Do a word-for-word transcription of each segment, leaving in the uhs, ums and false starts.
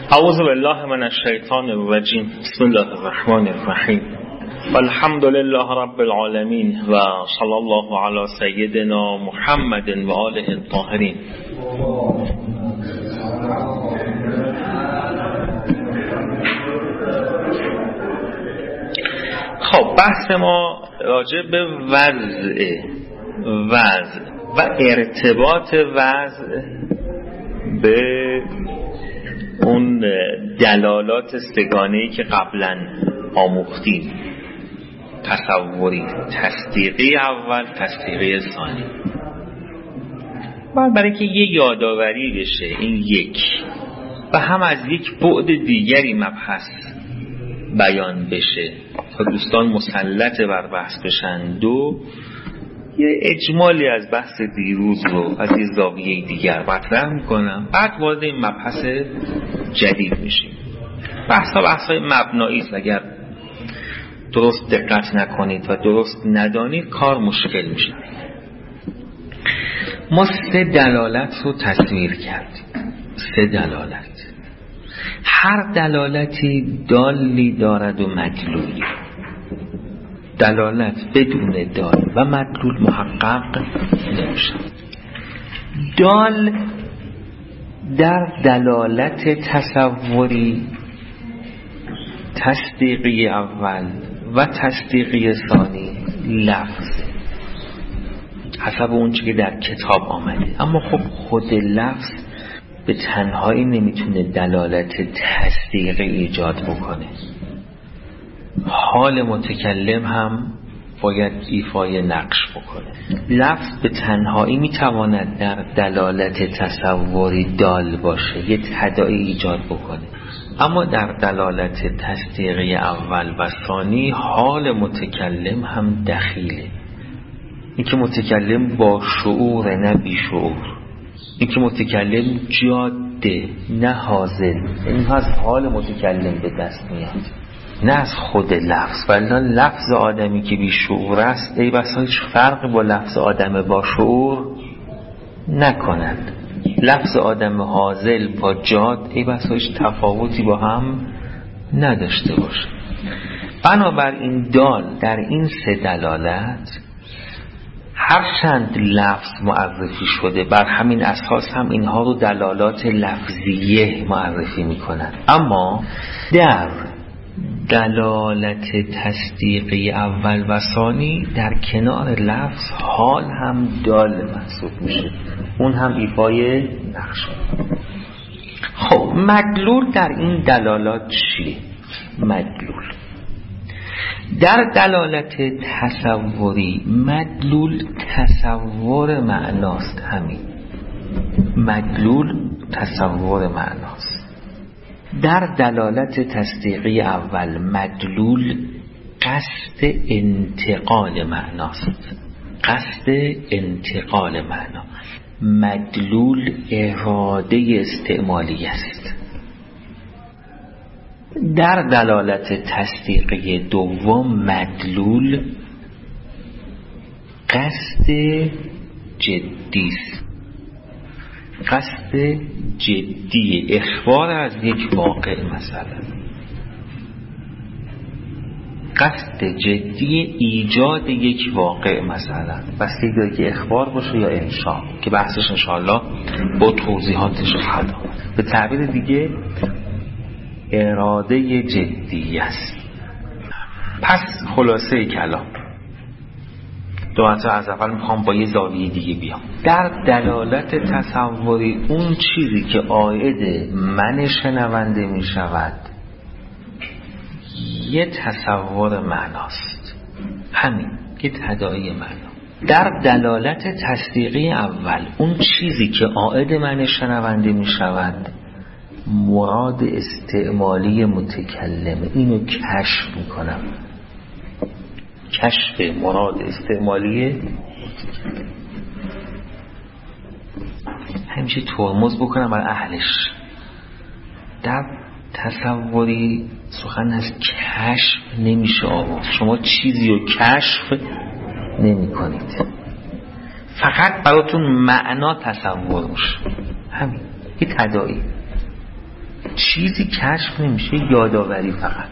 اعوذ بالله من الشیطان الرجیم. بسم الله الرحمن الرحیم. الحمد لله رب العالمین و صلی الله علی سیدنا محمد و آله الطاهرین. خب بحث ما راجع به وضع وضع و ارتباط وضع به اون دلالات سگانه‌ای که قبلا آموختیم، تصوری، تصدیقی اول، تصدیقی ثانی. باید برای که یه یادآوری بشه این یک و هم از یک بعد دیگری مبحث بیان بشه تا دوستان مسلط بر بحث بشن. دو، یه اجمالی از بحث دیروز رو از یه زاویه دیگر مطرح میکنم، بعد وارد این مبحث جدید میشیم. بحث ها بحث های مبنایی است، اگر درست دقت نکنید و درست ندانید کار مشکل میشه. ما سه دلالت رو تصویر کردیم، سه دلالت. هر دلالتی دالی دارد و مدلولی. دلالت بدون دال و مدلول محقق نمیشه. دال در دلالت تصوری، تصدیقی اول و تصدیقی ثانی لفظ حسب اون چیزی که در کتاب آمده. اما خب خود لفظ به تنهایی نمیتونه دلالت تصدیقی ایجاد بکنه. حال متکلم هم باید ایفای نقش بکنه. لفظ به تنهایی میتواند در دلالت تصوری دال باشه، یه تداعی ایجاد بکنه، اما در دلالت تصدیقی اول و ثانی حال متکلم هم دخیله. این که متکلم با شعور نه بی شعور، این که متکلم جاده نه حاضر، این از حال متکلم به دست میاد، نه از خود لفظ. ولی لفظ آدمی که بی شعور است ای بسا هیچ فرق با لفظ آدم با شعور نکنند. لفظ آدم حاضر با جاد ای بسا هیچ تفاوتی با هم نداشته باشه. بنابراین دال در این سه دلالت هرچند لفظ معرفی شده، بر همین اساس هم اینها رو دلالات لفظیه معرفی میکنن، اما در دلالت تصدیقی اول و ثانی در کنار لفظ حال هم دال محسوب میشه، اون هم ایفای نقش. خب مدلول در این دلالات چیه؟ مدلول در دلالت تصوری، مدلول تصور معناست. همین مدلول تصور معناست. در دلالت تصدیقی اول مدلول قصد انتقال معناست، قصد انتقال معنا. مدلول اراده استعمالی است. در دلالت تصدیقی دوم مدلول قصد جدی است، قصد جدی اخبار از یک واقع، مثلا قصد جدی ایجاد یک واقع، مثلا بستگی داره که اخبار باشه یا انشاء، که بحثش انشاءالله با توضیحاتش خواهد آمد. به تعبیر دیگه اراده جدی است. پس خلاصه کلام دو مرتبه از اول میخوام با یه زاویه دیگه بیام. در دلالت تصوری اون چیزی که عاید من شنونده میشود یه تصور معناست، همین یه تداعی معنا. در دلالت تصدیقی اول اون چیزی که عاید من شنونده میشود مراد استعمالی متکلمه. اینو کشف میکنم، کشف مراد استعمالی متکلم. همیشه ترمز بکنم بر اهلش. در تصوری سخن از کشف نمیشه آورد. شما چیزی رو کشف نمی کنید، فقط براتون معنا تصور میشه. همین یه تداعی. چیزی کشف نمیشه، یادآوری فقط.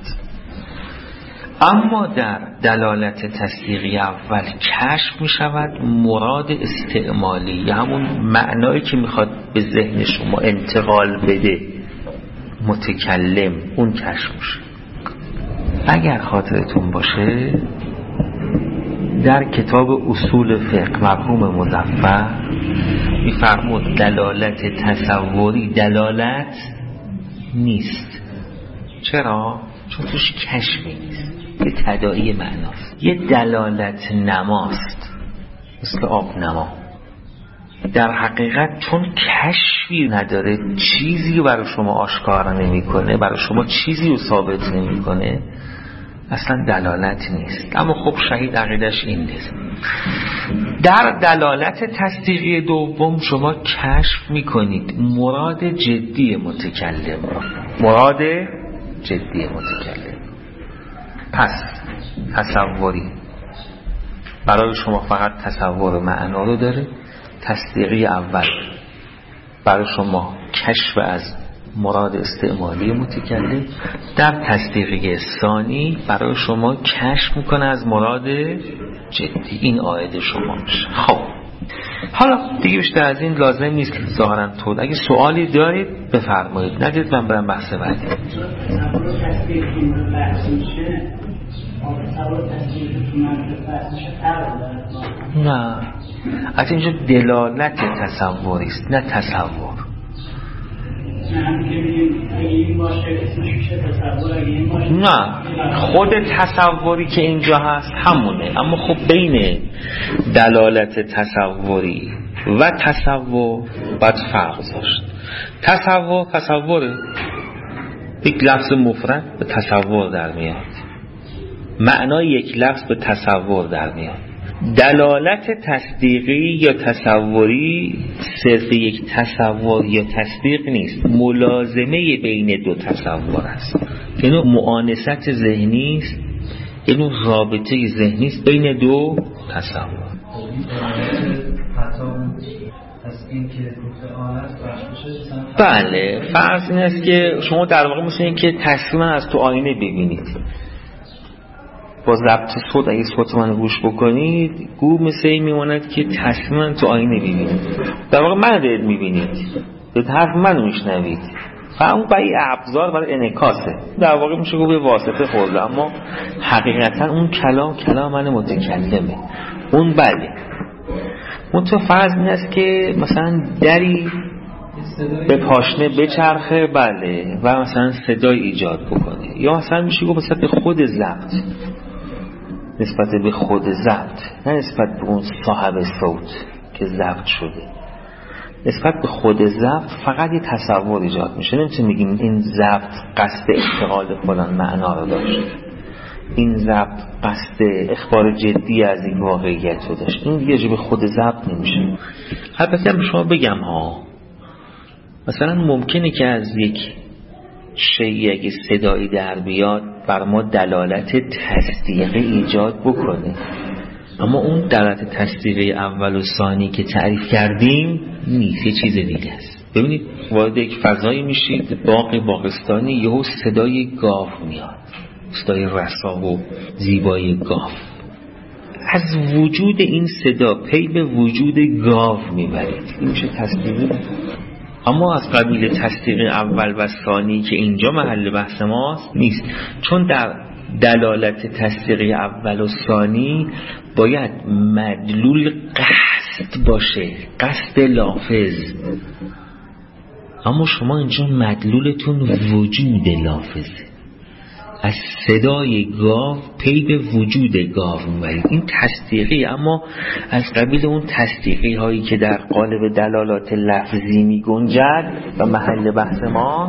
اما در دلالت تصدیقی اول کشف می شود مراد استعمالی، یا همون معنایی که میخواد به ذهن شما انتقال بده متکلم، اون کشف میشه. اگر خاطرتون باشه در کتاب اصول فقه مفهوم مظفر میفرمود دلالت تصوری دلالت نیست. چرا؟ چون توش کشفی نیست، یه تداعی معناست، یه دلالت نماست، مثل آب نما. در حقیقت چون کشفی نداره، چیزی رو برای شما آشکار نمیکنه، برای شما چیزی رو ثابت نمیکنه، اصلا دلالت نیست. اما خب شهید عقیدش این نیست. در دلالت تصدیقی دوم شما کشف میکنید مراد جدی متکلم، مراد جدی متکلم. پس تصوری برای شما فقط تصور معنا رو داره. تصدیقی اول برای شما کشف از مراد استعمالی متکلم. در تصدیقی ثانی برای شما کشف میکنه از مراد جدی. این عاید شما میشه. خب حالا دیگه بیشتر از این لازم نیست ظاهرا طول. اگه سوالی دارید بفرمایید، ندید من برم بحث بعدی. نه، از اینجا دلالت تصوری است، نه تصور. نه، خود تصوری که اینجا هست همونه، اما خب بین دلالت تصوری و تصور باید فرق داشت. تصور تصوره، یک لفظ مفرد به تصور در میاد، معنای یک لفظ به تصور در میاد. دلالت تصدیقی یا تصوری صرف یک تصور یا تصدیق نیست، ملازمه بین دو تصور است. یه نوع مؤانست ذهنی است، یه نوع رابطه ذهنی است بین دو تصور. بله، فرض این است که شما در واقع مثل این که تصویرا از تو آینه ببینید. با ضبط صوت اگه صوت من گوش بکنید گو مثل این میماند که تصویرا تو آینه ببینید. در واقع من دارید میبینید، به حرف من میشنوید. اون برای ابزار برای انعکاسه، در واقع میشه گفت به واسطه خورده، اما حقیقتا اون کلام کلام من متکلمه. اون بله، اون تو فرض این است که مثلا دری به پاشنه بچرخه، بله، و مثلا صدای ایجاد بکنه، یا مثلا میشه گفت مثلا به خود ضبط، نسبت به خود ضبط، نه نسبت به اون صاحب صوت که ضبط شده. نسبت به خود ضبط فقط یه تصور ایجاد میشه. نمیتونیم بگیم این ضبط قصد اشتغال فلان معنا رو داشت، این ضبط قصد اخبار جدی از این واقعیت رو داشت. این دیگه به خود ضبط نمیشه. البته به شما بگم ها، مثلا ممکنه که از یک شیء اگه صدایی در بیاد بر ما دلالت تصدیقی ایجاد بکنه، اما اون دلالت تصدیقی اول و ثانی که تعریف کردیم نیست، یه چیز دیگه است. ببینید وارد یک فضایی میشید، باغ باغستانی، یهو صدای گاو میاد، صدای رسا و زیبای گاو. از وجود این صدا پی به وجود گاو میبرید، این میشه تصدیقی. اما از قبیل تصدیق اول و ثانی که اینجا محل بحث ماست نیست، چون در دلالت تصدیق اول و ثانی باید مدلول قصد باشه، قصد لافظ. اما شما اینجا مدلولتون وجود لافظه، از صدای گاو پی به وجود گاو میبرید. این تصدیقی، اما از قبیل اون تصدیقی هایی که در قالب دلالات لفظی می گنجد و محل بحث ما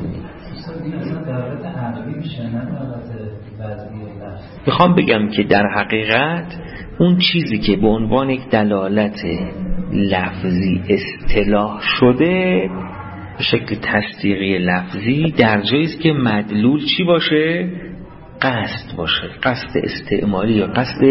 میخوام بگم که در حقیقت اون چیزی که به عنوان یک دلالت لفظی اصطلاح شده به شکل تصدیقی لفظی در جایی است که مدلول چی باشه؟ قصد باشه، قصد استعمالی یا قصد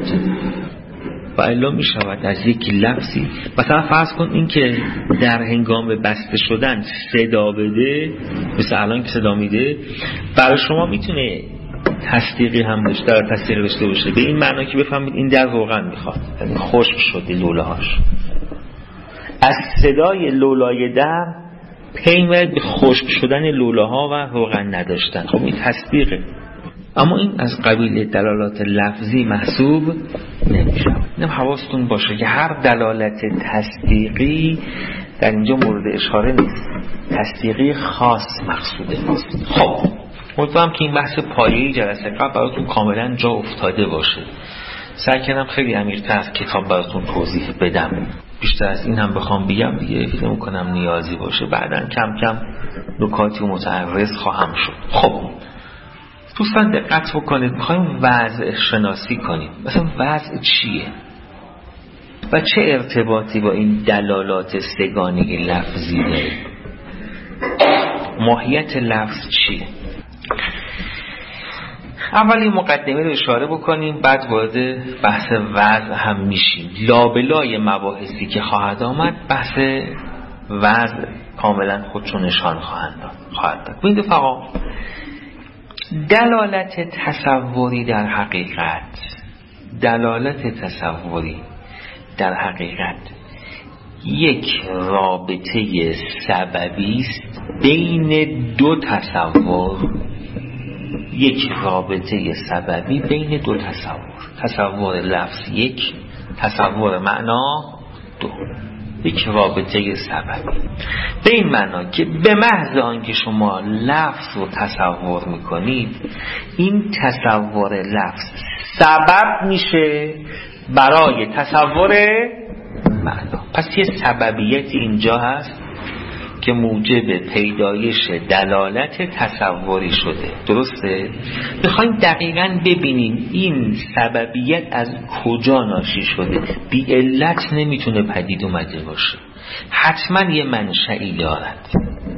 و الا می شود از یک لفظی، مثلا فرض کن این که در هنگام بسته شدن صدا بده، مثل الان که صدا میده برای شما میتونه تصدیقی هم داشته در تصدیق داشته باشه به این معنا که بفهمید این در روغن میخواد، یعنی خشک شده لوله‌هاش. از صدای لولای در پی میبرید به خشک شدن لوله‌ها و روغن نداشتن. خب این تصدیقه، اما این از قبیل دلالات لفظی محسوب نمیشه. اینم حواستون باشه که هر دلالت تصدیقی در اینجا مورد اشاره نیست، تصدیقی خاص مقصوده نیست. خب امیدوارم که این بحث پایه‌ای جلسه قبل براتون کاملا جا افتاده باشه. سعی کردم خیلی عمیق‌تر از کتاب براتون توضیح بدم، بیشتر از این هم بخوام بگم دیگه فکر می‌کنم نیازی باشه، بعداً کم کم نکاتی متعرض خواهم شد. خب دوستان دقت بکنید، می‌خوایم وضع شناسی کنیم. مثلا وضع چیه و چه ارتباطی با این دلالات سگانه لفظی داره؟ ماهیت لفظ چیه؟ اولی مقدمه رو اشاره بکنیم، بعد وارد بحث وضع هم میشیم. لابلای مباحثی که خواهد آمد بحث وضع کاملا خودشو نشان خواهند داد. خواهد داد. ببینید فقط دلالت تصوری در حقیقت دلالت تصوری در حقیقت یک رابطه سببی است بین دو تصور، یک رابطه سببی بین دو تصور. تصور لفظ یک، تصور معنا دو. یک رابطه سببی به این معنا که به محض آنکه شما لفظ رو تصور میکنید، این تصور لفظ سبب میشه برای تصور معنا. پس یه سببیت اینجا هست که موجب پیدایش دلالت تصوری شده. درسته؟ میخوایم دقیقاً ببینیم این سببیت از کجا ناشی شده. بی علت نمیتونه پدید اومده باشه، حتما یه منشئی دارد،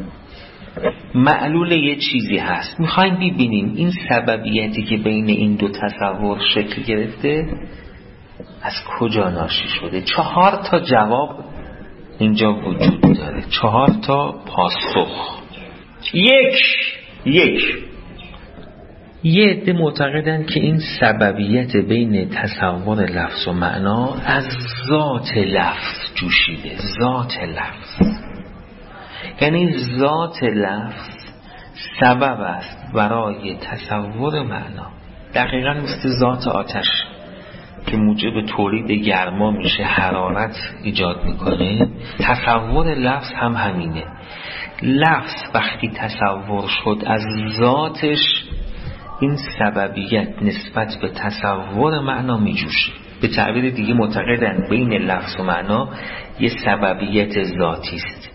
معلول یه چیزی هست. میخوایم ببینیم این سببیتی که بین این دو تصور شکل گرفته از کجا ناشی شده. چهار تا جواب اینجا وجود داره، چهار تا پاسخ. یک یک یه عده معتقدن که این سببیت بین تصور لفظ و معنا از ذات لفظ جوشیده. ذات لفظ یعنی ذات لفظ سبب است برای تصور معنا. دقیقا مثل ذات آتش که موجب تولید گرما میشه، حرارت ایجاد میکنه، تصور لفظ هم همینه. لفظ وقتی تصور شد از ذاتش، این سببیت نسبت به تصور معنا میجوشه. به تعبیر دیگه معتقدن بین لفظ و معنا یه سببیت ذاتی است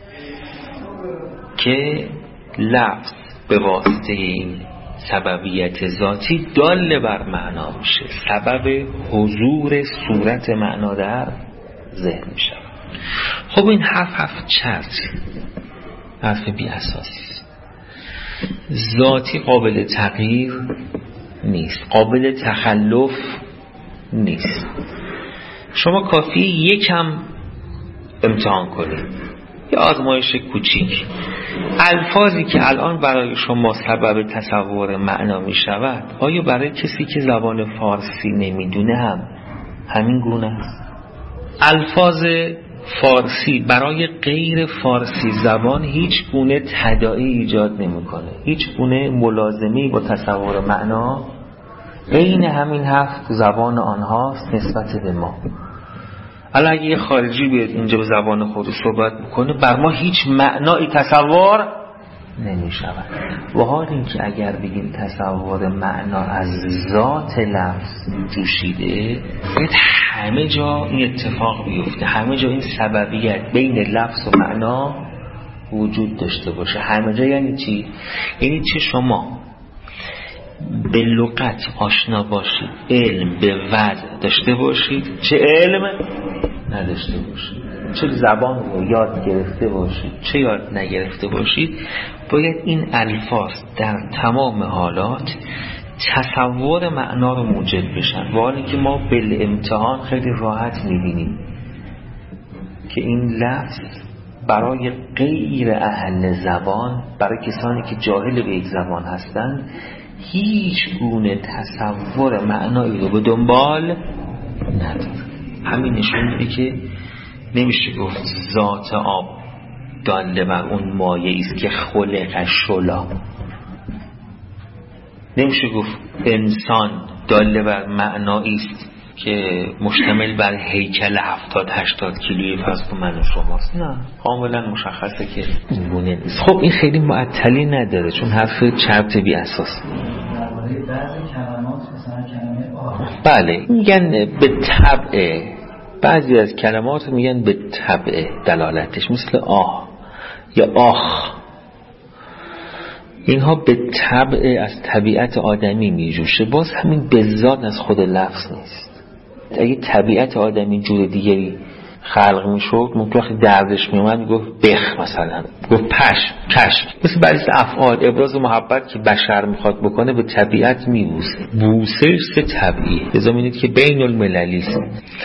که لفظ به واسطه این سببیت ذاتی دال بر معنا میشه، سبب حضور صورت معنا در ذهن میشه. خب این حرف حرف چرت، حرف بی اساسی، ذاتی قابل تغییر نیست، قابل تخلف نیست. شما کافی یکم امتحان کنید، یه آزمایش کوچیک. الفاظی که الان برای شما سبب تصور معنا می شود، آیا برای کسی که زبان فارسی نمیدونه هم همین گونه است؟ الفاظ فارسی برای غیر فارسی زبان هیچ گونه تداعی ایجاد نمیکنه، هیچ گونه ملازمه‌ای با تصور معنا عین همین حرف زبان آنهاست نسبت به ما. حالا اگه یه خارجی بیاد اینجا به زبان خود صحبت بکنه، بر ما هیچ معنایی تصور نمی شود. و حال این که اگر بگیم تصور معنا از ذات لفظ جوشیده، باید همه جا این اتفاق بیفته، همه جا این سببیت بین لفظ و معنا وجود داشته باشه. همه جا یعنی چی؟ یعنی چه شما به لغت آشنا باشید، علم به وضع داشته باشید، چه علم نداشته باشید، چه زبان رو یاد گرفته باشید، چه یاد نگرفته باشید، باید این الفاظ در تمام حالات تصور معنا رو موجب بشن. و حالی که ما به امتحان خیلی راحت میبینیم که این لفظ برای غیر اهل زبان، برای کسانی که جاهل به یک زبان هستند، هیچ گونه تصور معنایی رو به دنبال نداره. همین نشون میده که نمیشه گفت ذات آب داله بر اون مایه است که خلق شلا، نمیشه گفت انسان داله بر معنایی است که مشتمل بر هیکل هفتاد هشتاد کیلویی فرض کن من و شماست. نه، کاملا مشخصه که این گونه نیست. خب این خیلی معطلی نداره چون حرف چرت بی اساس. بله میگن به طبع، بعضی از کلمات میگن به طبع دلالتش، مثل آه یا آخ، اینها به طبع از طبیعت آدمی میجوشه. باز همین به ذات از خود لفظ نیست. اگه طبیعت آدمی جور دیگری خلق میشد ممکن وقتی دردش میومد میگفت بخ، مثلا گفت پش کش، مثل بعضی افعال ابراز محبت که بشر میخواد بکنه به طبیعت میبوسه، بوسه سه طبیعی. لذا میدید که بین المللی است.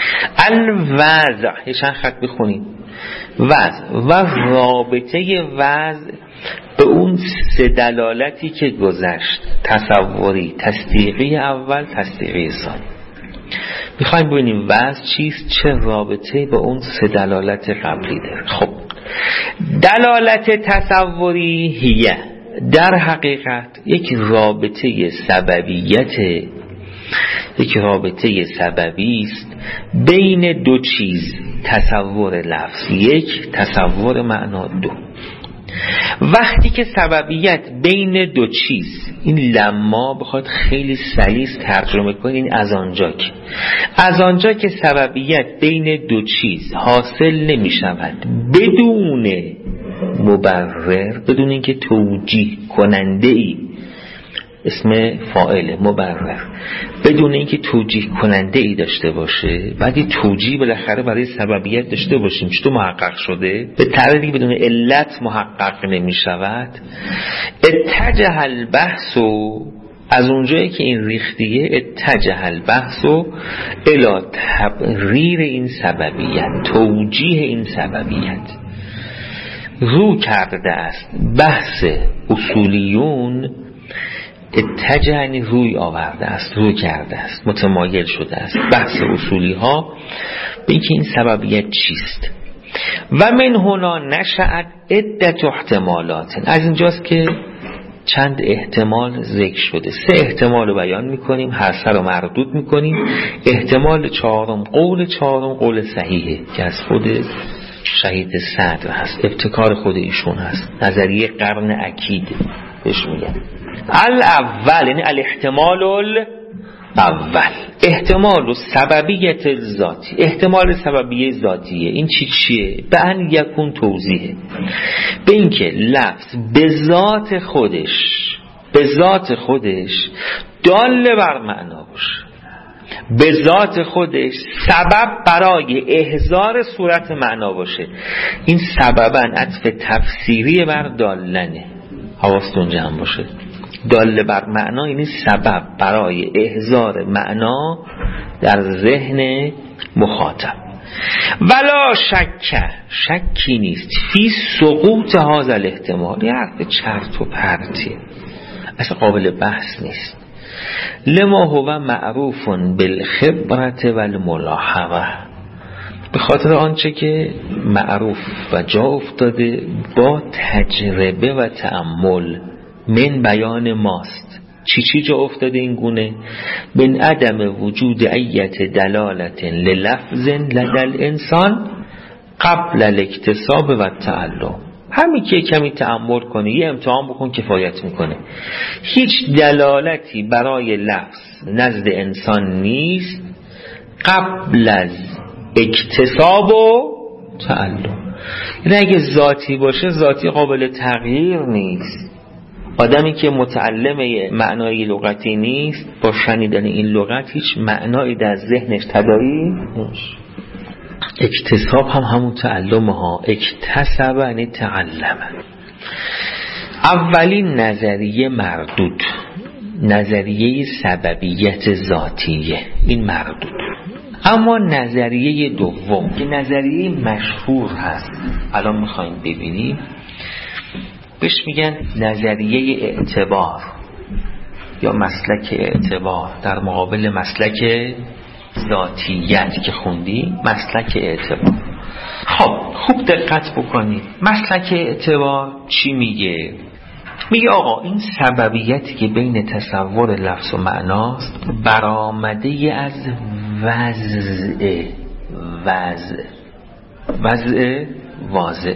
الوضع، یه چند خط بخونید. وضع و رابطه وضع به اون سه دلالتی که گذشت، تصوری، تصدیقی اول، تصدیقی ثانی. میخوایم ببینیم وضع چیست، چه رابطه با اون سه دلالت قبلی داره. خب دلالت تصوری هیه، در حقیقت یک رابطه سببیت، یک رابطه سببی است بین دو چیز، تصور لفظ یک، تصور معنا دو. وقتی که سببیت بین دو چیز، این لما بخواد خیلی سلیس ترجمه کنین، از آنجا که از آنجا که سببیت بین دو چیز حاصل نمی شود بدون مبرر، بدون اینکه توجیه کننده ای، اسم فاعل مبرر، بدون اینکه توجیه کننده ای داشته باشه، بعد یه توجیه بالاخره برای سببیت داشته باشیم. چطور محقق شده؟ به طریقی بدون علت محقق نمی شود. اتجه البحث، و از اونجایی که این ریختیه، اتجه البحث و الی تبریر این سببیت، توجیه این سببیت رو کرده است. بحث اصولیون اتجه یعنی روی آورده است، روی کرده است، متمایل شده است. بحث اصولی ها به اینکه این سببیت چیست. و من هنا نشأت عدت احتمالات، از اینجاست که چند احتمال ذکر شده. سه احتمال رو بیان میکنیم، هر سه رو مردود میکنیم. احتمال چهارم، قول چهارم قول صحیحه که از خود شهید صدر هست، ابتکار خود ایشون هست، نظریه قرن اکید بهش میگن. الاول یعنی الاحتمال الاول، احتمال سببیت ذاتی، احتمال سببیه ذاتیه. این چی چیه؟ به ان یکون توضیحه، به اینکه لفظ به ذات خودش، به ذات خودش دال بر معنا باشه، به ذات خودش سبب برای احضار صورت معنا باشه. این سببا عطف تفسیری بر دالنه، حواستون جمع باشه. دال بر معنا یعنی سبب برای احضار معنا در ذهن مخاطب. ولا شک، شکی نیست فی سقوط هذا الاحتمال، یه حرف چرت و پرتی، اصلا قابل بحث نیست. لما هو معروف بالخبرت و الملاحظه، به خاطر آنچه که معروف و جا افتاده با تجربه و تأمل، من بیان ماست. چی چی جا افتاده این گونه؟ من عدم وجود ایت دلالت للفظ لدل انسان قبل الاکتساب و تعلم. همین که کمی تأمل کنی، یه امتحان بکن کفایت میکنه. هیچ دلالتی برای لفظ نزد انسان نیست قبل از اکتساب و تعلم. یعنی اگه ذاتی باشه، ذاتی قابل تغییر نیست. آدمی که متعلم معنای لغتی نیست، با شنیدن این لغت هیچ معنایی در ذهنش تداعی نیست. اکتساب هم همون تعلم ها، اکتسب یعنی تعلم. اولین نظریه مردود، نظریه سببیت ذاتیه، این مردود. اما نظریه دوم که نظریه مشهور هست الان میخوایم ببینیم، بهش میگن نظریه اعتبار یا مسلک اعتبار در مقابل مسلک ذاتیت که خوندی، مسلک اعتبار. خب خوب دقت بکنید، مسلک اعتبار چی میگه؟ میگه آقا این سببیتی که بین تصور لفظ و معناست برآمده از وضع وضع وضع واضح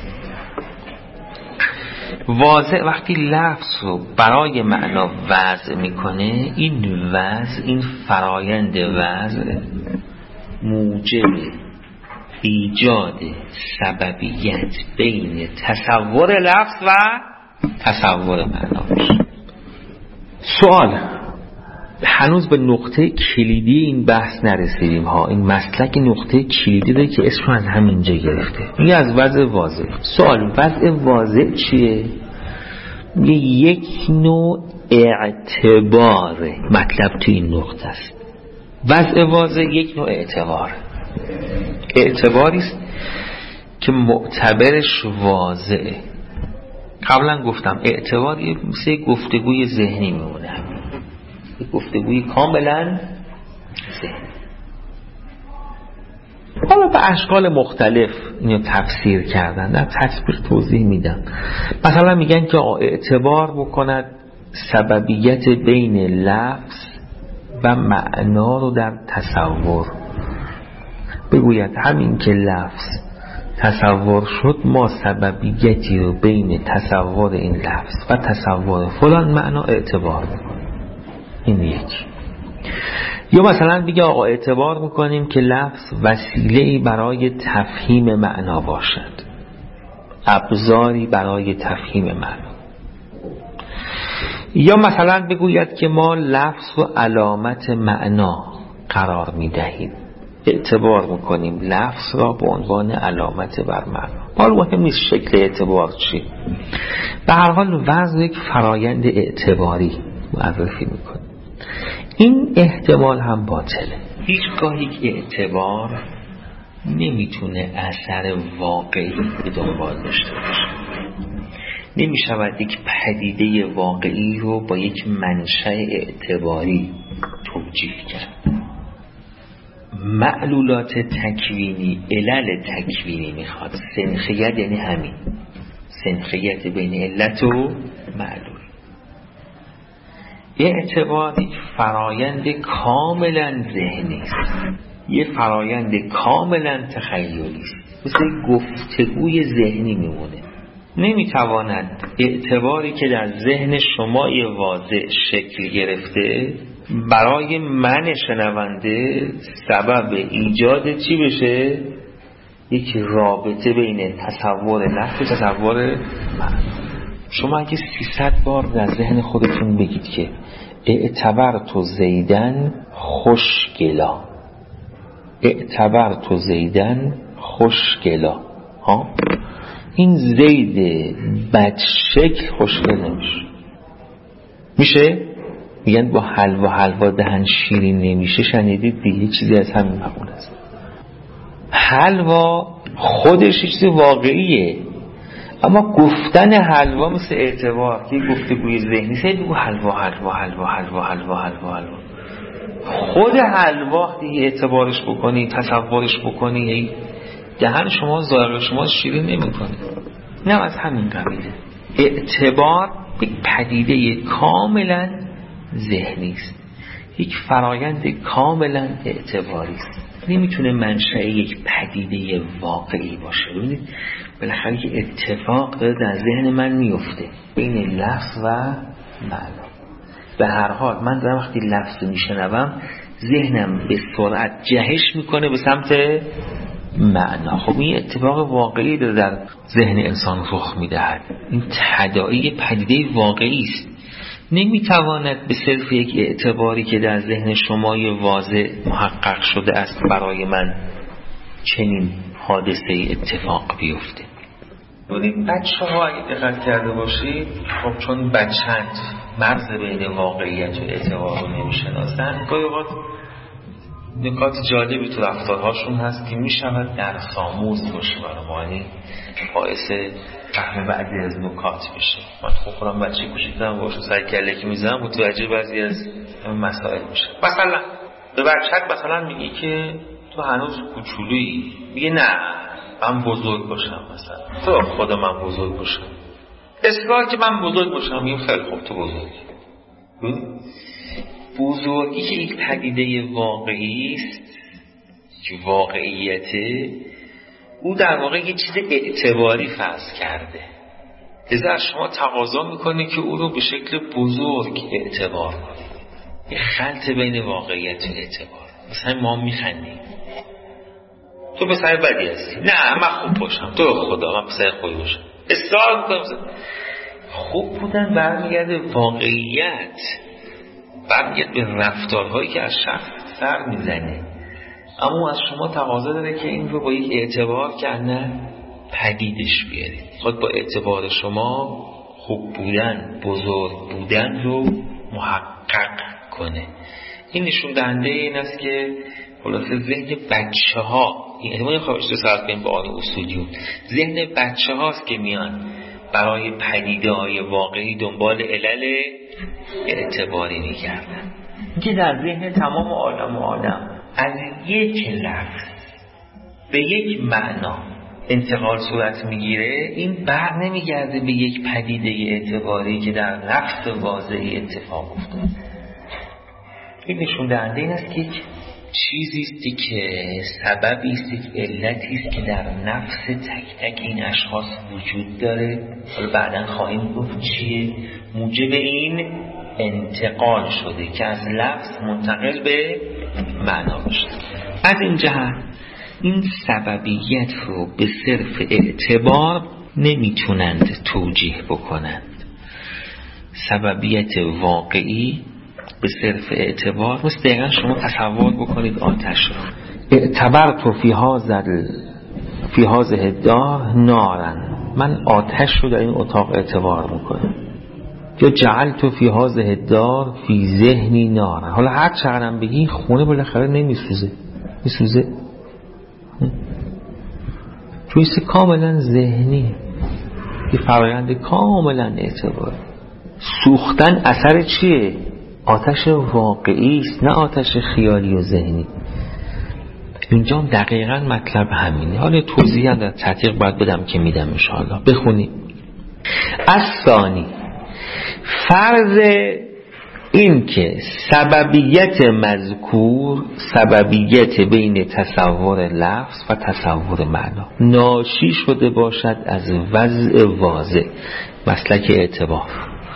واضح وقتی لفظ رو برای معنا وضع میکنه، این وضع، این فرایند وضع موجب ایجاد سببیت بین تصور لفظ و تصور معنا میشه. سوال، هنوز به نقطه کلیدی این بحث نرسیدیم ها. این مسلک نقطه کلیدی داره که اسمش از همینجا گرفته، میگه از وضع واضح. سوال، وضع واضح چیه؟ میگه یک نوع اعتبار. مطلب تو این نقطه است، وضع واضح یک نوع اعتبار. اعتباری است که معتبرش واضحه. قبلا گفتم اعتبار مثل گفتگوی ذهنی میمونه، گفتگوی کاملا ذهنی. حالا به اشکال مختلف اینو تفسیر کردن، در تصویر توضیح میدم. مثلا میگن که اعتبار بکند سببیت بین لفظ و معنا رو در تصور، بگوید همین که لفظ تصور شد ما سببیتی رو بین تصور این لفظ و تصور فلان معنا اعتبار میکنیم. این یک. یا مثلا بگه آقا اعتبار میکنیم که لفظ وسیله‌ای برای تفهیم معنا باشد، ابزاری برای تفهیم معنا. یا مثلا بگوید که ما لفظ و علامت معنا قرار میدهیم، اعتبار میکنیم لفظ را به عنوان علامت بر معنا. حالا مهم نیست شکل اعتبار چی، به هر حال وضع یک فرایند اعتباری معرفی میکنه. این احتمال هم باطله. هیچگاه یک اعتبار نمیتونه اثر واقعی به دنبال داشته باشه. نمیشود یک پدیده واقعی رو با یک منشأ اعتباری توجیه کرد. معلولات تکوینی، علل تکوینی میخواد. سنخیت یعنی همین، سنخیت بین علت و معلول. اعتبار یک فرایند کاملا ذهنی است، یه فرایند کاملا تخیلی است، مثل گفتگوی ذهنی میمونه. نمیتواند اعتباری که در ذهن شما یه واضح شکل گرفته برای من شنونده سبب ایجاد چی بشه؟ یک رابطه بین تصور لفظ و تصور معنا. شما اگه سیصد بار در ذهن خودتون بگید که اعتبر تو زیدن خوشگلا، اعتبر تو زیدن خوشگلا، ها، این زید بد شکل خوشگل نمیشه. میشه؟ میگن با حلوا حلوا دهن شیرین نمیشه، شنیدید دیگه؟ چیزی از همین مقوله است. حلوا خودش چیز واقعیه، اما گفتن حلوا مثل اعتبار که گفتگوی ذهنی سید بگو حلوا حلوا حلوا حلوا حلوا حلوا حلوا. خود حلوا دیگه اعتبارش بکنی، تصورش بکنی، دهن شما ظاهر شما شیرین نمیکنه. نه از همین قبیله. اعتبار یک پدیده کاملا ذهنی است، یک فرایند کاملا اعتباری است، نمیتونه منشأ یک پدیده واقعی باشه. ببینید بالاخره یک اتفاق داره در ذهن من میفته بین لفظ و معنا. به هر حال من دارم وقتی لفظ میشنوم ذهنم به سرعت جهش میکنه به سمت معنا. خب این اتفاق واقعی داره در ذهن انسان رخ میدهد. این تداعی پدیده واقعی است، نمیتواند به صرف یک اعتباری که در ذهن شما واضح محقق شده است برای من چنین حادثه اتفاق بیفته. ببینید بچه ها اگه دقت کرده باشید، خب چون بچند مرز بین واقعیت و اعتبار رو نمیشناسن، گاهی اوقات نکات جالبی تو رفتارهاشون هست که میشود در ساموز باشه برای ما، یعنی باعث فهم بعضی از نکات بشه. من خب خودم بچه کوچیکم باشه سر کله که میزنم متوجه بعضی از مسائل میشه. مثلا به بچه‌ت مثلا میگی که تو هنوز کوچولویی، میگه نه من بزرگ باشم، مثلا تو خود من بزرگ باشم، اصرار که من بزرگ باشم، میگم خیلی خوب تو بزرگی. بزرگی که یک پدیده واقعی است که واقعیته، او در واقع یه چیز اعتباری فرض کرده، لذا از شما تقاضا میکنه که او رو به شکل بزرگ اعتبار کنید. یه خلط بین واقعیت و اعتبار. مثلا ما میخندیم، تو پسر بدی هستی، نه من خوب باشم، تو خدا من پسر خوبی باشم، اصرار میکنم. خوب بودن برمیگرده واقعیت، برمیگرده به رفتارهایی که از شخص سر میزنه، اما از شما تقاضا داره که این رو با یک اعتبار که نه پدیدش بیارید. خود با اعتبار شما خوب بودن، بزرگ بودن رو محقق کنه. این نشون دهنده این است که خلاصه ذهن بچه ها، این احتمالی خواهش رو سرد کنیم به آن اصولیون، ذهن بچه هاست که میان برای پدیده های واقعی دنبال علل اعتباری میگردن. که در ذهن تمام عالم و آدم از یک لفظ به یک معنا انتقال صورت میگیره، این بر نمیگرده به یک پدیده اعتباری که در نفس واضحی اتفاق افتاده. این نشون دهنده این است که چیزی است که سببی است، یک علتی است که در نفس تک تک این اشخاص وجود داره. حالا بعداً خواهیم گفت چیه موجب این انتقال شده که از لفظ منتقل به معنا بشه. از این جهت این سببیت رو به صرف اعتبار نمیتونند توجیه بکنند. سببیت واقعی به صرف اعتبار، مثل دقیقا شما تصور بکنید آتش رو، اعتبر تو فی هذا فی هذه الدار نارن، من آتش رو در این اتاق اعتبار میکنم، یا جعلت فی هذه الدار فی ذهنی نارن. حالا هر چقدرم بگی خونه بالاخره نمیسوزه، میسوزه چویس کاملا ذهنی، یه فرآیند کاملا اعتبار. سوختن اثر چیه؟ آتش واقعی است، نه آتش خیالی و ذهنی. اینجا دقیقاً مطلب همینه. حالا توضیح هم در تحقیق باید بدم که میدم انشاءالله. بخونید. از ثانی، فرض این که سببیت مذکور، سببیت بین تصور لفظ و تصور معنا، ناشی شده باشد از وضع واضح، مسلک اعتبار،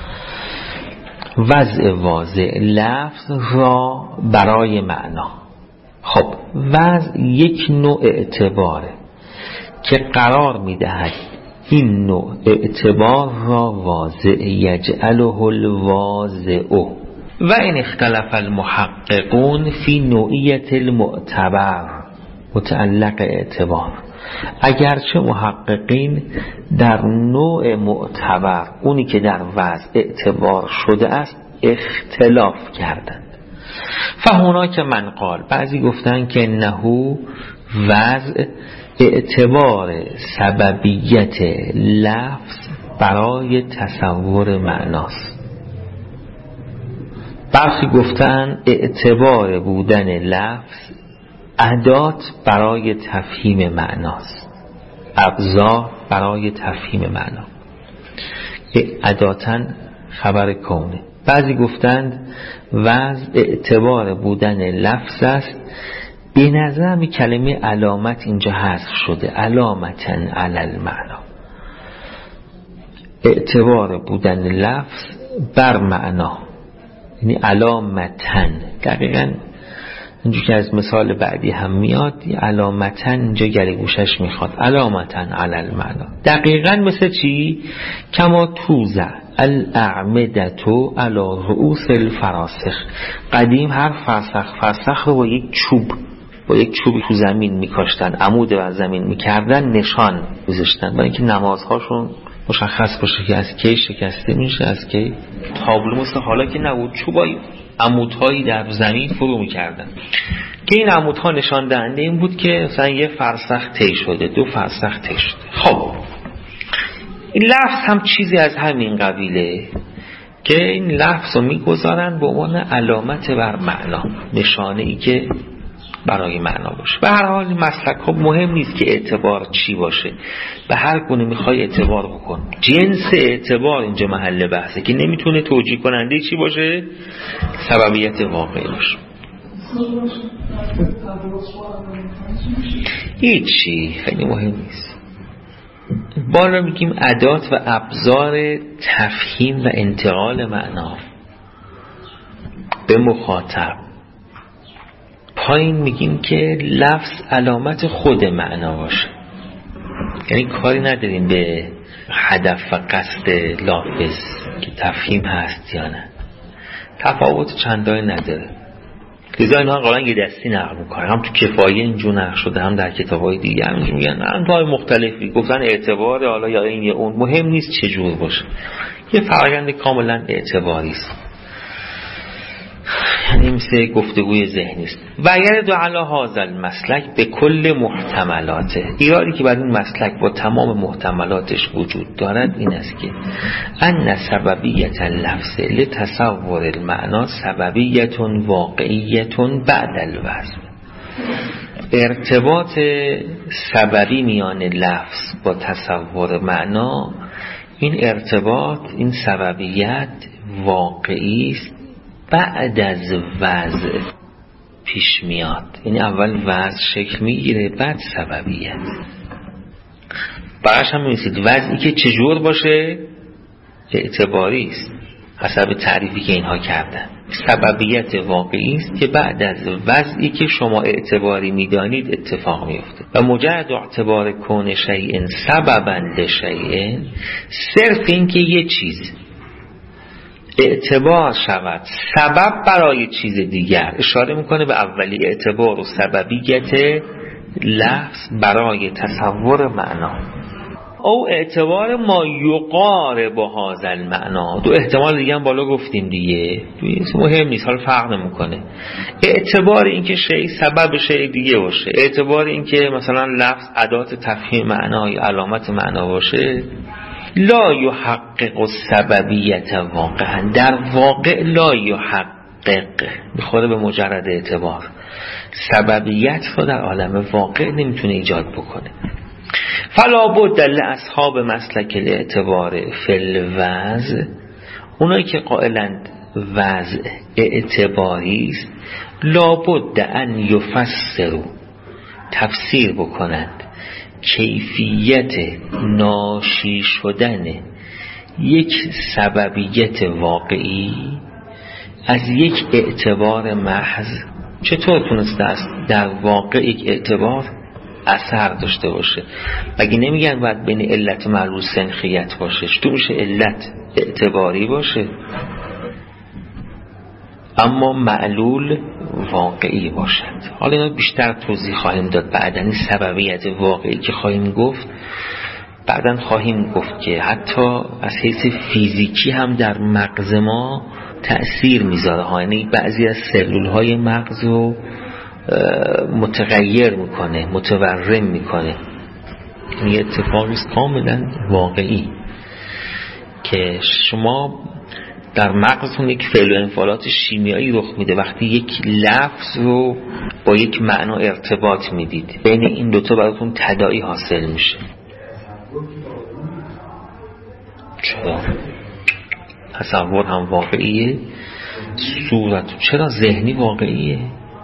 وضع واضح لفظ را برای معنا. خب وضع یک نوع اعتباره که قرار میدهد این نوع اعتبار را واضع، یجعله الواضع. و این اختلف المحققون فی نوعیت المعتبر متعلق اعتبار، اگرچه محققین در نوع معتبر، اونی که در وضع اعتبار شده است، اختلاف کردند. فهونا که من قال، بعضی گفتن که نهو وضع اعتبار سببیت لفظ برای تصور معناست، برخی گفتن اعتبار بودن لفظ ادات برای تفهیم معناست، ابزار برای تفهیم معنا، اداتن خبر کونه. بعضی گفتند وضع اعتبار بودن لفظ است. به نظر می کلمه علامت اینجا حذف شده، علامتن علی المعنا، اعتبار بودن لفظ بر معنا، یعنی علامتن. دقیقاً اینجور که از مثال بعدی هم میاد، علامتن اینجا گره گوشش میخواد، علامتن علی المعنا. دقیقاً مثل چی؟ کما توزع الاعمدتو علی رؤوس الفراسخ. قدیم هر فرسخ فرسخ رو با یک چوب با یک چوبی تو زمین میکاشتن، عمود بر زمین میکردن، نشان گذاشتن برای اینکه نمازهاشون مشخص باشه که از کی شکسته میشه، از کی. تابلو مثل حالا که نبود، چوبای عمودهایی در زمین فرو میکردن که این عمودها نشان دهنده این بود که مثلا یه فرسخ طی شده، دو فرسخ طی شده. خب این لفظ هم چیزی از همین قبیله که این لفظ رو میگذارن به عنوان علامت بر معنا، نشانه ای که برای معنا باشه. به هر حال این مسلک خب مهم نیست که اعتبار چی باشه، به هر گونه میخوای اعتبار بکن. جنس اعتبار اینجا محل بحثه که نمیتونه توجیه کننده چی باشه، سببیت واقعی باشه. هیچی خیلی مهم نیست. بالا میگیم ادات و ابزار تفهیم و انتقال معنا به مخاطب. پایین میگیم که لفظ علامت خود معنا باشه، یعنی کاری نداریم به هدف و قصد لافظ که تفهیم هست یا نه، تفاوت چندانی نداره. لذا اینها قرآن یه دستی نقل میکنه، هم تو کفایه اینجور نقل شده، هم در کتابای دیگه هم اینجور میگن، هم تو های مختلفی گفتن اعتبار حالا یا این یا اون، مهم نیست چجور باشه، یه فرآیند کاملا اعتباری است، یعنی مثل گفتگوی ذهنی است. و اگر دو علی هذا المسلک به کل محتملاته، ایرادی که بر این مسلک با تمام محتملاتش وجود دارد این است که ان سببیت اللفظ لتصور المعنا سببیت واقعیت بعد الوضع. ارتباط سببی میان لفظ با تصور معنا، این ارتباط، این سببیت واقعی است بعد از وضع پیش میاد. یعنی اول وضع شکل میگیره بعد سببیت. برایش هم می‌نویسید وضعی که چجور باشه اعتباری است حسب تعریفی که اینها کردن. سببیت واقعی است که بعد از وضعی که شما اعتباری میدانید اتفاق میفته. و مجرد اعتبار کون شیء سببا لشیء، صرف این که یه چیز اعتبار شود سبب برای چیز دیگر، اشاره میکنه به اولی اعتبار و سببیت لفظ برای تصور معنا، او اعتبار ما یقارب هذا المعنا. دو احتمال دیگه هم بالا گفتیم دیگه، مهم نیست، حال فرق نمیکنه. اعتبار این که شیء سبب شیء دیگه باشه، اعتبار این که مثلا لفظ ادات تفهیم معنا یا علامت معنا باشه، لا یحقق السببیت واقعا، در واقع لا یحقق، میخوره به مجرد اعتبار، سببیت رو در عالم واقع نمیتونه ایجاد بکنه. فلا بد لاصحاب مسلک الاعتبار فی الوضع، اونایی که قائلند وضع اعتباری است، لا بد ان یفسروا، تفسیر بکنند کیفیت ناشی شدن یک سببیت واقعی از یک اعتبار محض. چطور تونسته است در واقع یک اعتبار اثر داشته باشه؟ مگه نمیگن باید بین علت معلول سنخیت باشه؟ چطور میشه علت اعتباری باشه اما معلول واقعی باشد؟ حالا اینا بیشتر توضیح خواهیم داد بعدن. این سببیت واقعی که خواهیم گفت بعدن خواهیم گفت که حتی از حیث فیزیکی هم در مغز ما تأثیر میذاره، یعنی بعضی از سلول های مغز رو متغیر میکنه، متورم میکنه. این اتفاقی است کاملا واقعی که شما در مغزتون یک فعل و انفعالات شیمیایی رخ میده وقتی یک لفظ رو با یک معنا ارتباط میدید، بین این دوتا براتون تداعی حاصل میشه. چرا؟ تصور هم واقعیه، صورت چرا ذهنی واقعیه؟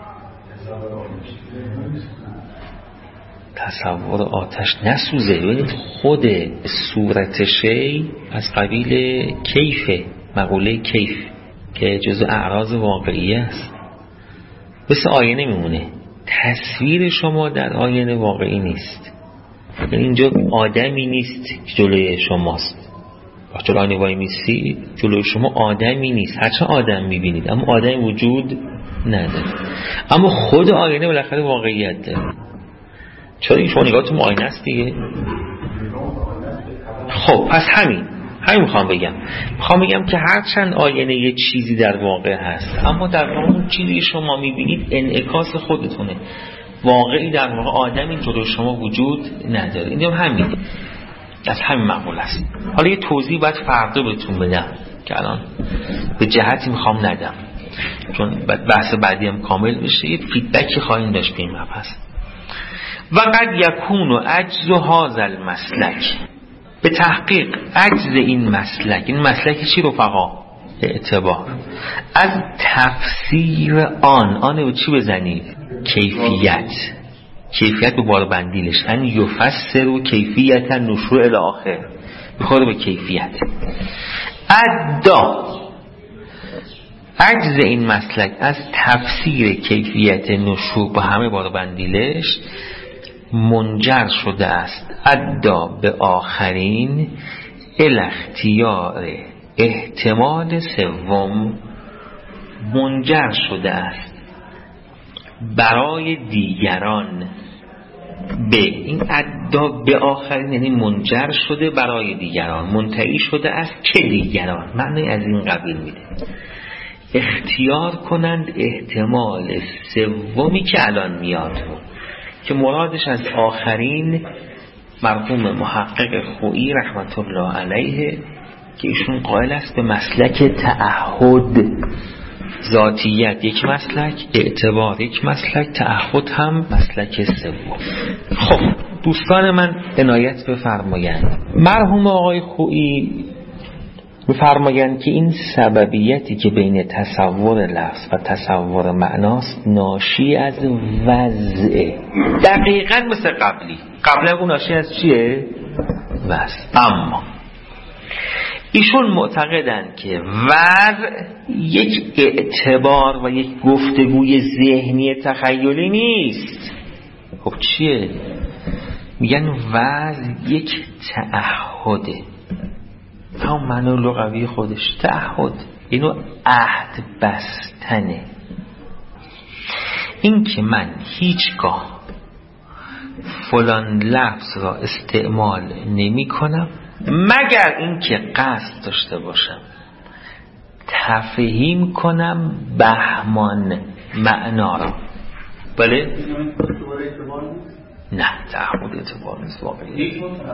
تصور آتش نسوزه، ببینید خود صورت شی از قبیل کیفه، مقوله کیف که جزء اعراض واقعیه است. مثل آینه میمونه، تصویر شما در آینه واقعی نیست. اینجا آدمی نیست که جلوی شماست، وقتی جلوی آینه وای میسی جلوی شما آدمی نیست، هرچه آدم میبینید اما آدمی وجود نداره. اما خود آینه بالاخره واقعیت داره. چرا این شما نگاهتون آینه است دیگه. خب پس همین همین میخوام بگم میخوام بگم که هرچند آینه یه چیزی در واقع هست، اما در واقع اون چیزی شما میبینید انعکاس خودتونه. واقعی در واقع آدمی جلوی شما وجود نداره. این هم همین از همین مقوله است. حالا یه توضیح باید فردا بهتون بدم که الان به جهتی میخوام ندم، چون بحث بعدی هم کامل بشه یه فیدبکی خواهیم داشت به این مبحث. و قد یکون و عجز هذا المسلک، به تحقیق عجز این مسلک، این مسلک چی رفقا؟ اعتبار از تفسیر آن، آن رو چی بزنید؟ کیفیت. کیفیت به بار بندیلش ان یفسر و کیفیت نشوع الاخر بخوره به کیفیت. ادا عجز این مسلک از تفسیر کیفیت نشوع به همه بار بندیلش منجر شده است ادا به آخرین الاختیار احتمال سوم، منجر شده است برای دیگران به این ادا به آخرین، یعنی منجر شده برای دیگران، منتهی شده است که دیگران معنی از این قبیل میده اختیار کنند احتمال سومی که الان میاد، که مرادش از آخرین مرحوم محقق خویی رحمت الله علیه که ایشون قائل است به مسلک تعهد. ذاتیت یک مسلک، اعتبار یک مسلک، تعهد هم مسلک سوم. خب دوستان من عنایت بفرمایند، مرحوم آقای خویی بفرمایند که این سببیتی که بین تصور لفظ و تصور معناست ناشی از وضع، دقیقاً مثل قبلی. قبل اون ناشی از چیه؟ وضع. اما ایشون معتقدند که وضع یک اعتبار و یک گفتگوی ذهنی تخیلی نیست. خب چیه؟ میگن وضع یک تعهده، همون معنی لغوی خودش تعهد، اینو عهد بستنه. این که من هیچگاه فلان لفظ را استعمال نمی کنم مگر اینکه قصد داشته باشم تفهیم کنم بهمان معنا را. بله؟ نه تعهد اعتبار نیست واقعی.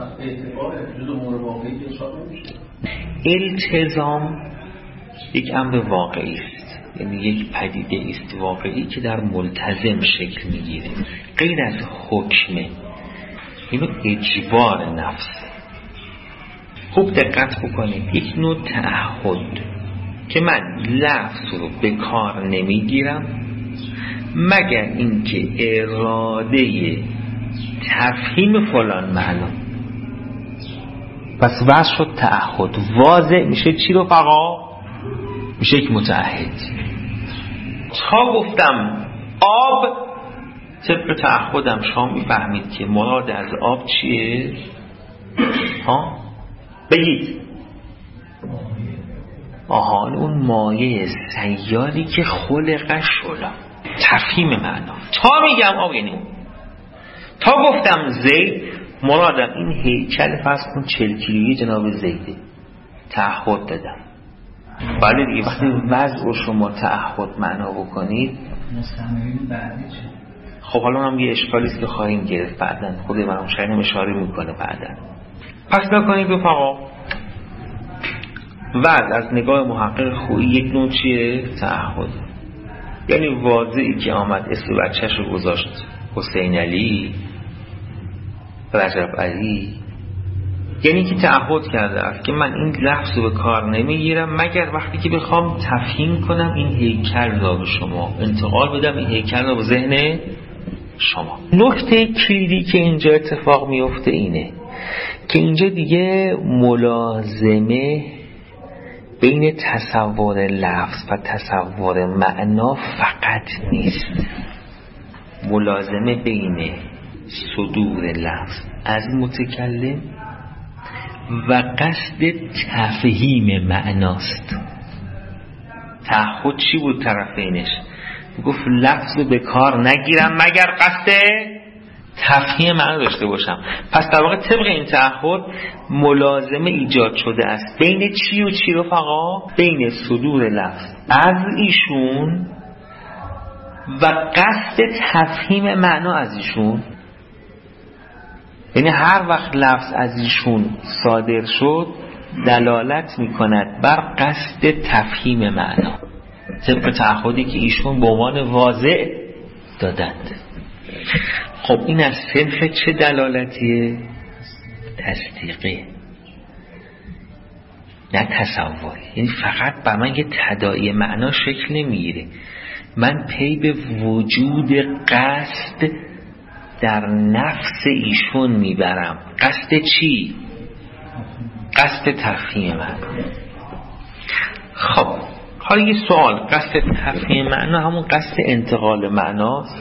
التزام یک امر واقعی است، یعنی یک پدیده است واقعی که در ملتزم شکل میگیره، غیر از حکمه. اینو اجبار نفس. خوب دقت بکنید، یک نوع تعهد که من لفظ رو به کار نمیگیرم مگر اینکه اراده تفهیم فلان معنا. پس وضع شد تعهد. واضح میشه چی رو فقا؟ میشه یک متعهد. تا گفتم آب، طبق تعهدم شما میفهمید که مراد از آب چیه؟ ها؟ بگید. آهان اون مایه سیاری که خلق شده، تفهیم معنا. تا میگم آب یعنی اون. تا گفتم زید، مرادم این هیکل فرض کن چهل کیلویی جناب زیده، تعهد دادم. ولی دیگه وقتی وضع رو شما تعهد معنا بکنید مستعملین بعدی چه؟ خب حالا هم یه اشکالی است که خواهیم گرفت بعداً، خود مرحوم شیخ هم اشاره میکنه بعداً. پس نکنید رفقا وضع از نگاه محقق خویی یک نوع چیه؟ تعهد. یعنی واضعی که آمد اسم بچه‌ش رو گذاشت حسین علی رجب علی، یعنی که تعهد کرده است که من این لفظ رو به کار نمیگیرم مگر وقتی که بخوام تفهیم کنم این هیکل را به شما، انتقال بدم این هیکل را به ذهن شما. نکته کلیدی که اینجا اتفاق میفته اینه که اینجا دیگه ملازمه بین تصور لفظ و تصور معنا فقط نیست، ملازمه بین صدور لفظ از متکلم و قصد تفهیم معناست. تعهد چی بود طرفینش؟ گفت لفظ رو به کار نگیرم مگر قصد تفهیم معنی داشته باشم. پس در واقع طبق این تعهد ملازمه ایجاد شده است بین چی و چی رفقا؟ بین صدور لفظ از ایشون و قصد تفهیم معنا از ایشون. یعنی هر وقت لفظ از ایشون صادر شد دلالت میکند بر قصد تفهیم معنا طبق تعهدی که ایشون به عنوان واضع دادند. خب این از صنف چه دلالتیه؟ تصدیقی، نه تصوری. یعنی فقط بر من یه تداعی معنا شکل نمیگیره، من پی به وجود قصد در نفس ایشون میبرم. قصد چی؟ قصد تفهیم معنا. خب حالا یه سوال، قصد تفهیم معنا همون قصد انتقال معناست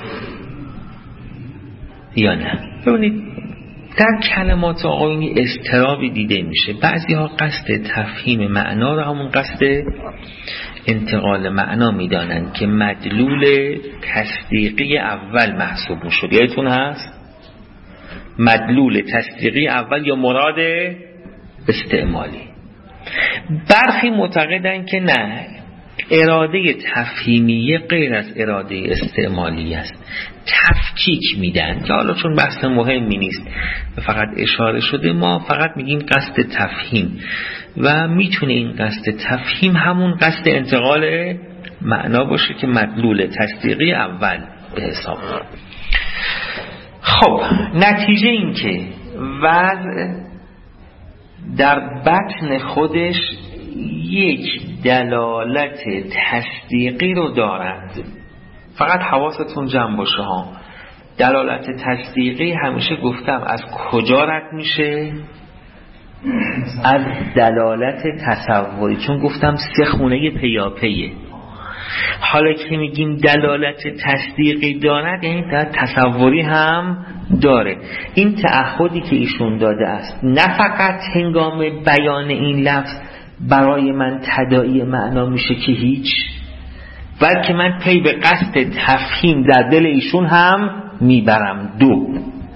یا نه؟ ببینید در کلمات آقایونی اضطرابی دیده میشه. بعضی ها قصد تفهیم معنا رو همون قصد انتقال معنا میدانند که مدلول تصدیقی اول محسوب میشد. یادتون هست؟ مدلول تصدیقی اول یا مراد استعمالی. برخی معتقدند که نه، اراده تفهیمیه غیر از اراده استعمالی است. تفکیک میدن که حالا چون بحث مهمی نیست فقط اشاره شده، ما فقط میگیم قصد تفهیم و میتونه این قصد تفهیم همون قصد انتقال معنا باشه که مدلول تصدیقی اول به حساب میاد. خب نتیجه این که وضع در بطن خودش یک دلالت تصدیقی رو دارد. فقط حواستون جمع باشه ها. دلالت تصدیقی همیشه گفتم از کجا رد میشه؟ از دلالت تصوری، چون گفتم سه خونه پیاپیه. حالا که میگیم دلالت تصدیقی دارد یعنی در تصوری هم داره. این تعهدی که ایشون داده است نه فقط هنگام بیان این لفظ برای من تداعی معنا میشه که هیچ، بلکه من پی به قصد تفهیم در دل ایشون هم میبرم. دو،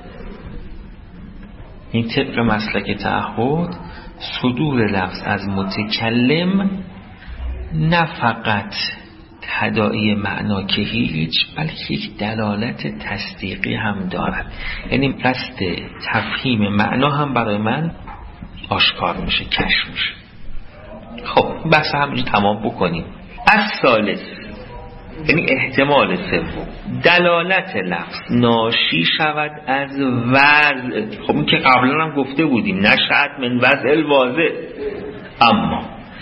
این طبق مسلک تعهد صدور لفظ از متکلم نه فقط تداعی معنا که هیچ، بلکه یک دلالت تصدیقی هم دارد. یعنی قصد تفهیم معنا هم برای من آشکار میشه، کشف میشه. خب بحث همینجا تمام بکنیم. از ثالث، یعنی احتمال سوم، دلالت لفظ ناشی شود از وضع. خب این که قبلا هم گفته بودیم نشأت من وضع الواضع، اما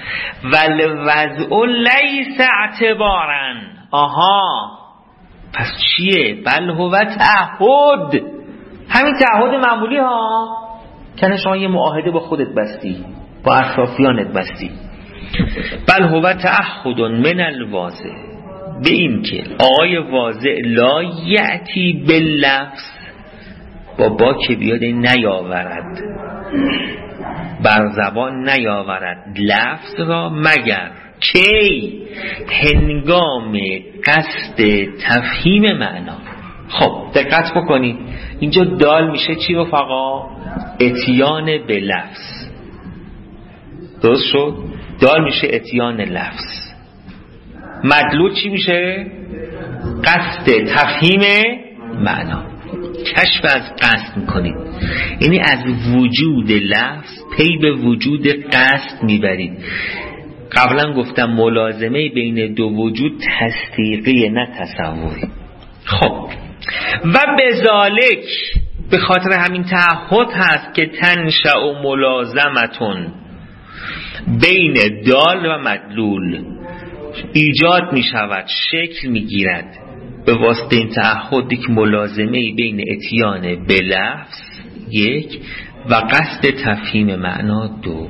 والوضع لیس اعتبارا. آها پس چیه؟ بل هو تعهد. همین تعهد معمولی ها، کنه شما یه معاهده با خودت بستی، با اطرافیانت بستی. بل هو تعهد من الواضع، به این که آقای واضع لا یأتی باللفظ، با با که بیاد نیاورد، بر زبان نیاورد لفظ را مگر کی؟ هنگام قصد تفهیم معنا. خب دقت بکنید اینجا دال میشه چی رفقا؟ اتیان به لفظ. درست شد؟ دال میشه اتیان لفظ. مدلول چی میشه؟ قصد تفهیم معنا. کشف از قصد میکنید، یعنی از وجود لفظ پی به وجود قصد میبرید. قبلا گفتم ملازمه بین دو وجود تصدیقی نه تصوری. خب و بذالک، به خاطر همین تعهد هست که تنشأ و ملازمتون بین دال و مدلول ایجاد می شود، شکل می گیرد به واسطه این تعهدی که ملازمه بین اتیان به لفظ یک و قصد تفهیم معنا دو.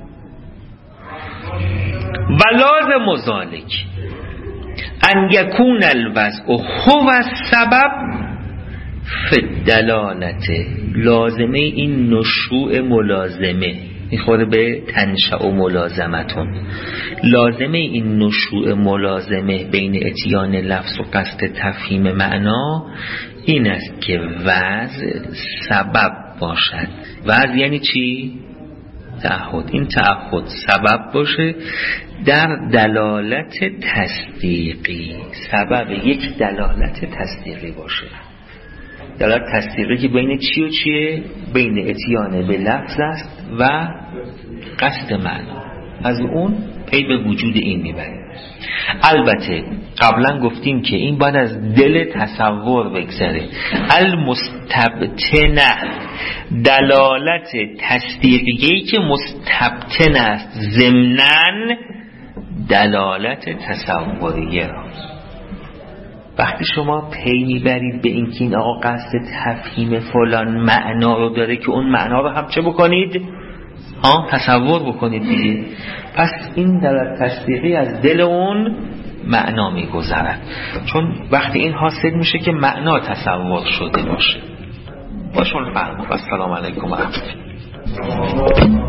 و لازم ذالک ان یکون الوضع هو السبب فی الدلالت. لازمه این نشوع ملازمه میخوره به تنشأ و ملازمتون. لازمه این نشوء ملازمه بین اتیان لفظ و قصد تفهیم معنا این است که وضع سبب باشد. وضع یعنی چی؟ تعهد. این تعهد سبب باشه در دلالت تصدیقی، سبب یک دلالت تصدیقی باشه. دلالت تصدیقی که بین چی و چیه؟ بین اتیان به لفظ است و قصد معنا. از اون پی به وجود این میبریم. البته قبلا گفتیم که این باید از دل تصور بگذره. المستبطنه، دلالت تصدیقی که مستبطن است ضمناً دلالت تصوریه را. وقتی شما پی میبرید به اینکه این آقا قصد تفهیم فلان معنا رو داره که اون معنا رو هم چه بکنید؟ ها تصور بکنید دیگه. پس این دلالت تصدیقی از دل اون معنا میگذرد، چون وقتی این حاصل میشه که معنا تصور شده باشه. باشون فرمود. السلام علیکم و رحمت الله.